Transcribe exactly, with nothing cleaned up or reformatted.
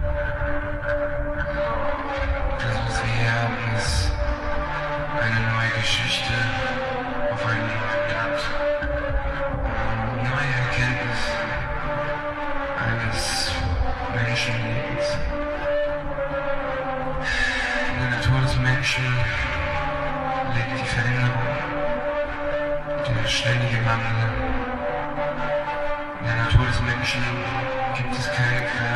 Das, was wir hier haben, ist eine neue Geschichte auf einem neuen Blatt. Neue Erkenntnis eines Menschenlebens. In der Natur des Menschen liegt die Veränderung, der ständige Wandel. In der Natur des Menschen gibt es keine Quelle.